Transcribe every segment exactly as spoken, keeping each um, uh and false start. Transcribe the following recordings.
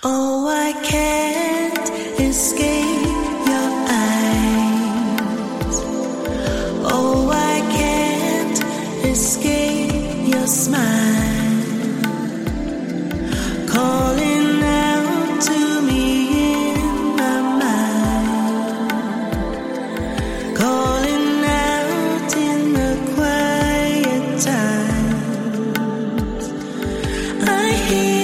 Oh, I can't escape your eyes. Oh, I can't escape your smile, calling out to me in my mind, calling out in the quiet times. I hear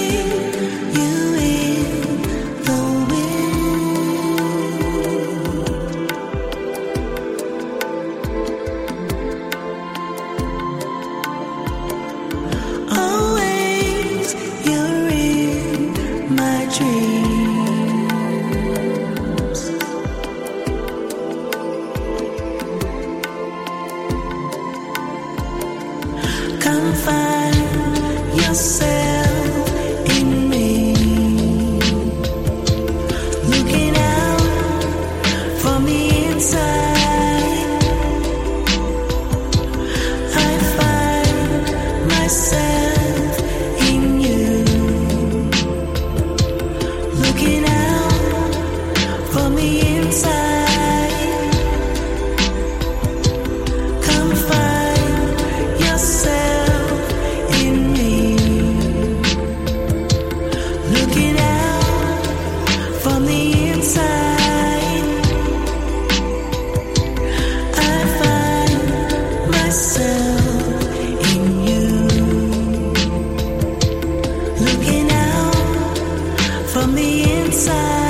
come find yourself in me, looking out from the inside. I find myself in you, looking out from the inside. Come find yourself in me, looking out from the inside. I find myself in you, looking out from the inside.